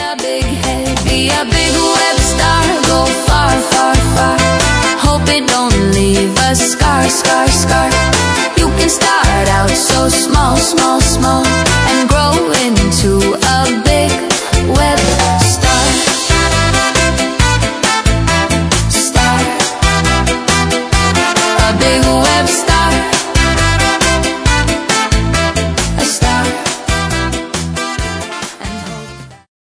a big head, be a big web star, go far, far, far. Hope it don't leave a scar, scar, scar.